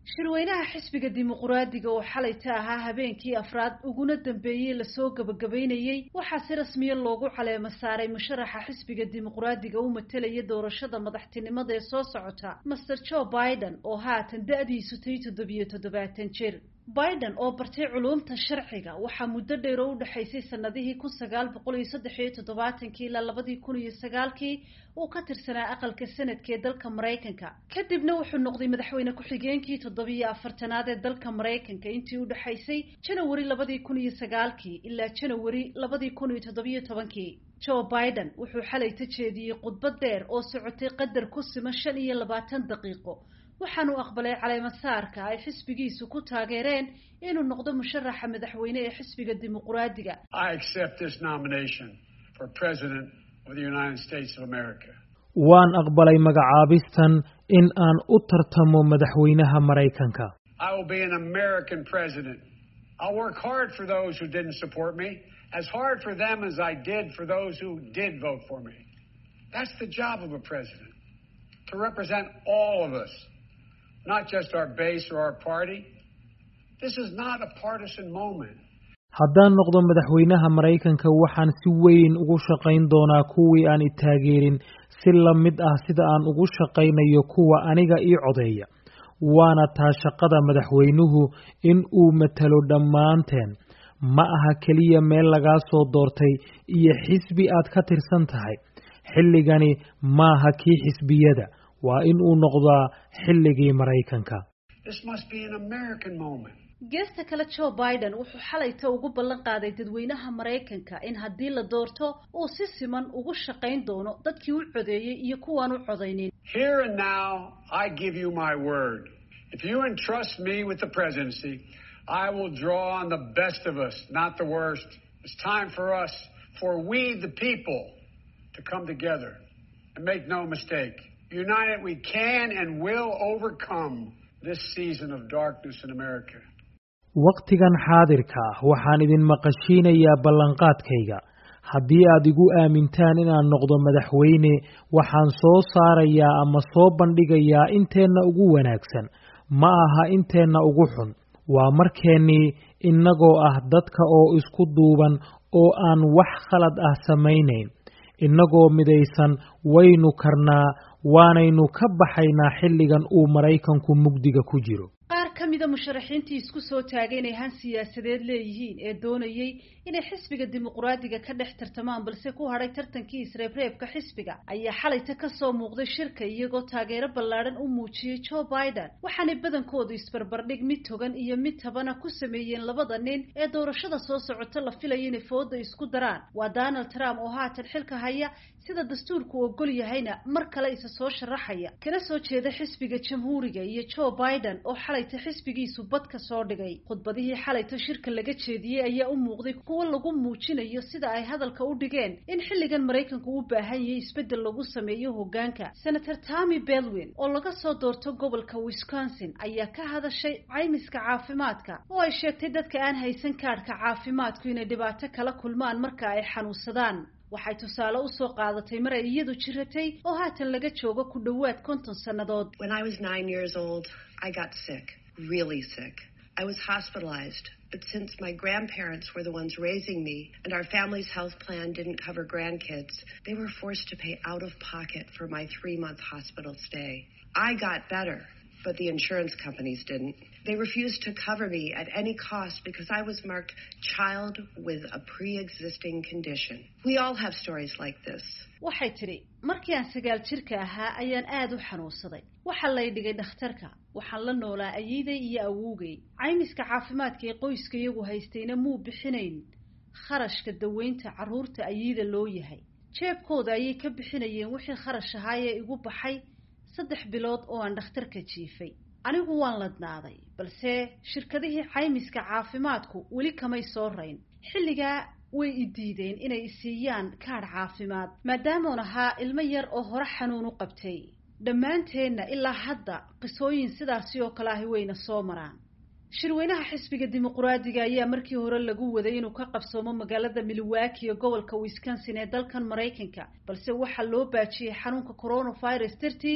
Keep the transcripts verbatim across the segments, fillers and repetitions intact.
shirweynaha xisbiga dimuqraadiga oo xalayta ahaa habeenkii afraad uguna dambeeyay la soo gabagabeynayay waxaa si rasmiya loogu caleemo saaray musharaxa xisbiga dimuqraadiga u matalaya doorashada madaxtinimada ee soo socota Master Joe Biden oo haatan da'diisu tahay toddobiyo toddobaatan jir. Biden oo bartay culuumta sharciga waxaa muddo dheer u dhaxaysay sanadihii kun sagaal boqol iyo saddex iyo toddobaatankii ilaa labadii kun iyo sagaalkii uu ka tirsanaa aqalka sanadka ee dalka Mareykanka. Kadibna wuxuu noqday madaxweyne ku-xigeenkii toddobiyo afartanaad ee dalka Mareykanka intii u dhaxaysay January labadii kun iyo sagaalkii ilaa January labadii kun iyo toddobiyo tobankii. Joe Biden wuxuu xalay tajeediyay khudbad dheer oo socotay qadar ku siman shan iyo labaatan daqiiqo. waxaanu aqbalay caleemo saarka ay xisbigiisu ku taageereen inuu noqdo musharaxa madaxweyne ee xisbiga dimuqraadiga. I accept this nomination for President of the United States of America. waan aqbalay magacaabistan in aan u tartamo madaxweynaha Mareykanka. I will be an American president. I'll work hard for those who didn't support me, as hard for them as I did for those who did vote for me. That's the job of a president, to represent all of us. Not just our base or our party. This is not a partisan moment. haddaan noqdo madaxweynaha Mareykanka waxaan si weyn ugu shaqayn doonaa kuwii aan i taageerin si la mid ah sida aan ugu shaqaynayo kuwa aniga ii codeeya. waana taa shaqada madaxweynuhu in uu matalo dhammaanteen. ma aha kaliya meel laga soo doortay iyo xisbi aad ka tirsan tahay. xilligani maaha kii xisbiyada. waa in uu noqdaa xilligii Mareykanka. This must be an American moment. geesta kale Joe Biden wuxuu xalayta ugu ballan qaaday dadweynaha Mareykanka in haddii la doorto uu si siman ugu shaqayn doono dadkii u codeeyay iyo kuwaan u codeynin. Here and now I give you my word. If you entrust me with the presidency, I will draw on the best of us, not the worst. It's time for us, for we the people, to come together and make no mistake. United we can and will overcome this season of darkness in America. waqtigan xaadirka ah waxaan idin maqashiinayaa ballanqaadkayga. haddii aad igu aamintaan inaan noqdo madaxweyne waxaan soo saarayaa ama soo bandhigayaa inteenna ugu wanaagsan. ma aha inteenna ugu xun. waa markeennii innagoo ah dadka oo isku duuban oo aan wax khalad ah samaynayn. innagoo midaysan waynu karnaa waanaynu ka baxaynaa xilligan uu Mareykanku mugdiga ku jiro. qaar kamida musharaxiintii isku soo taagay inay han siyaasadeed leeyihiin ee doonayay inay xisbiga dimuqraadiga ka dhex tartamaan balse ku hadhay tartankii isreebreebka xisbiga ayaa xalayta ka soo muuqday shirka iyagoo taageero ballaaran u muujiyay Joe Biden. waxaanay badankoodu isbarbardhig mid togan iyo mid tabana ku sameeyeen labada nin ee doorashada soo socota la filayo inay fooda isku daraan. waa Donald Trump oo haatan xilka haya sida dastuurku ogol yahayna mar kale isa soo sharaxaya kana soo jeeda xisbiga jamhuuriga iyo Joe Biden oo xalayta xisbigiisu badka soo dhigay. khudbadihii xalayta shirka laga jeediyay ayaa u muuqday kuwo lagu muujinayo sida ay hadalka u dhigeen in xilligan Mareykanku u baahan yahay isbedel lagu sameeyo hoggaanka. Senator Tammy Baldwin oo laga soo doorto gobolka Wisconsin ayaa ka hadashay caymiska caafimaadka oo ay sheegtay dadka aan haysan kaarka caafimaadku inay dhibaato kala kulmaan marka ay xanuunsadaan. waxay tusaale u soo qaadatay mar ay iyadu jiratay oo haatan laga joogo ku dhawaad konton sannadood. When I was nine years old, I got sick, really sick. I was hospitalized, but since my grandparents were the ones raising me and our family's health plan didn't cover grandkids, they were forced to pay out of pocket for my three-month hospital stay. I got better, but the insurance companies didn't. They refused to cover me at any cost because I was marked child with a pre-existing condition. We all have stories like this. waxay tiri markii aan sagaal jirka ahaa ayaan aad u xanuunsaday. waxa la dhigay dhakhtarka. waxaan la noolaa ayeeday iyo awowgay. caymiska caafimaadka ee qoyska iyagu haystayna muu bixinayn kharashka daweynta carruurta ayeeda loo yahay. jeebkooda ayay ka bixinayeen wixii kharash ahaa ee igu baxay saddex bilood oo aan dhakhtarka jiifay. anigu waan ladnaaday balse shirkadihii caymiska caafimaadku weli kamay soo rayn. xilligaa way i diideen inay isiiyaan kaadh caafimaad maadaama aan ahaa ilmo yar oo hore xanuun u qabtay. dhammaanteenna ilaa hadda qisooyin sidaasi oo kale ahi wayna soo maraan. shirweynaha xisbiga dimuqraadiga ayaa markii hore lagu waday inuu ka qabsoomo magaalada Milwaukee ee gobolka Wisconsin ee dalkan Mareykanka balse waxa loo baajiyay xanuunka coronavirus dartii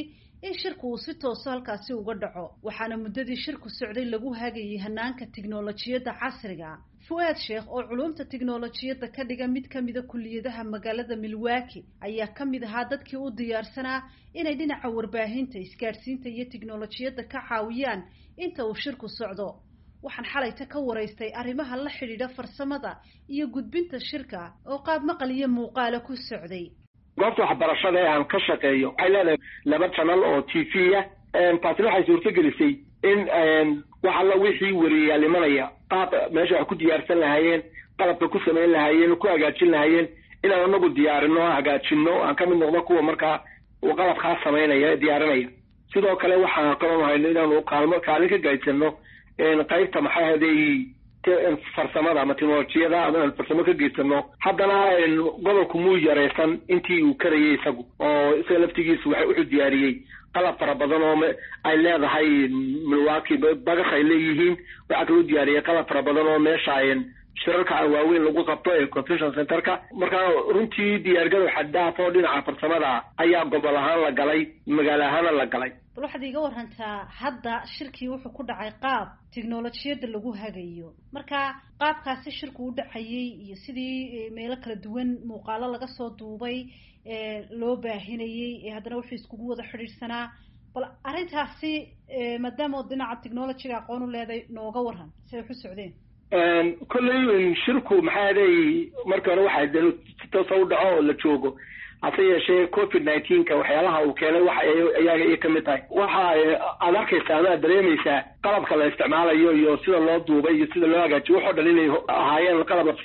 in shirku uu si tooso halkaasi uga dhaco waxaana muddadii shirku socday lagu hagayay hanaanka tiknoolajiyadda casriga Fuad Sheekh oo culumta tiknoolajiyadda ka dhiga mid ka mid ah kulliyadaha magaalada Milwaukee ayaa ka mid ahaa dadkii u diyaarsanaa inay dhinaca warbaahinta isgaarsiinta iyo tiknoolajiyadda ka caawiyaan inta uu shirku socdo waxaan xalayta ka wareystay arrimaha la xidhiidha farsamada iyo gudbinta shirka oo qaab maqal iyo muuqaal ku socday goobta waxbarashada ee aan ka shaqeeyo waxay leedahay laba channel oo T V ah een taasi waxay suurtagelisay in een waxa la wixii wariyaal imanaya qaab meesha wax ku diyaarsan lahaayeen qalabka ku sameyn lahaayeen ku hagaajin lahaayeen inaan anagu diyaarino hagaajino aan ka mid noqdo kuwa markaa uu qalab khaas sameynaya diyaarinaya sidoo kale waxaan kaloo hayno inaan u kaalmo kaalin ka gaysano een qaybta maxay haday farsamada ama teknolojiyada ama farsamo ka geysano haddana gobolku muu yareysan intii uu karayay isagu oo isaga laftigiisu waxay u diyaariyey qalab fara badan oo ay leedahay Milwaukee bagax ay leeyihiin waxa kale u diyaariyey qalab fara badan oo meesha ay shirarka waaweyn lagu qabto ee convention centerka marka runtii diyaargado xaddaaf oo dhinaca farsamada ayaa gobol ahaan la galay magaalo ahaan la galay bal waxaad iga warantaa hadda shirkii wuxuu ku dhacay qaab tiknoolajiyadda lagu hagayo marka qaabkaasi shirku u dhacayay iyo sidii meelo kala duwan muuqaalo laga soo duubay ee loo baahinayay ee haddana wuxuu iskugu wada xiriirsanaa bal arrintaasi maadaama dhinaca tiknoolajiga aqoon u leedahay nooga waran siday ku socdeen een kulli shirku maxay marka hore waxa dal soo dhaco oo la joogo hase yeeshee covid nineteen ka waxyaalaha uu keenay waxa ayaga ay ka mid tahay waxa aad arkaysaa ama dareemaysaa qalabka la isticmaalayo iyo sida loo duubay iyo sida loo hagaajiyo waxa dhalinay ahaayeen qalab si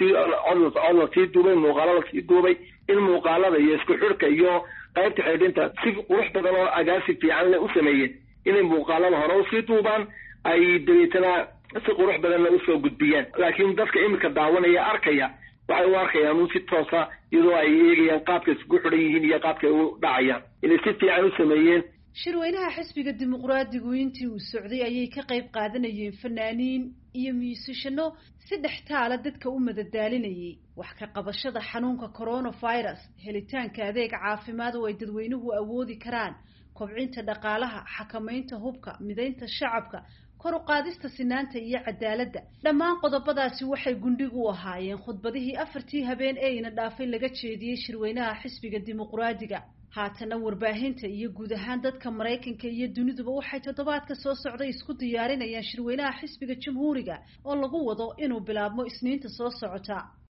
on on si duubay muuqaalada si duubay in muuqaalada iyo isku xirka iyo qaybta xidhinta si qurux badan oo agaasi fiican leh u sameeyeen inay muuqaalada hore u sii duubaan ay dabeetana si qurux badan u soo gudbiyaan laakiin dadka imika daawanaya arkaya waxay u arkayaan si toos ah iyadoo ay eegayaan qaabka isku xidhan yihiin iyo qaabka u dhacayaan inay si fiican u sameeyeen shirweynaha xisbiga dimuqraadigu intii uu socday ayay ka qayb qaadanayeen fanaaniin iyo muusishano si dhextaala dadka u madadaalinayay wax ka qabashada xanuunka coronavirus helitaanka adeeg caafimaad oo ay dadweynuhu awoodi karaan kobcinta dhaqaalaha xakamaynta hubka mideynta shacabka kor u qaadista sinaanta iyo cadaaladda dhammaan qodobadaasi waxay gundhig u ahaayeen khudbadihii afartii habeen ee ina dhaafay laga jeediyey shirweynaha xisbiga dimuqraadiga haatana warbaahinta iyo guud ahaan dadka Mareykanka iyo duniduba waxay toddobaadka soo socday isku diyaarinayaan shirweynaha xisbiga jamhuuriga oo lagu wado inuu bilaabmo Isniinta soo socota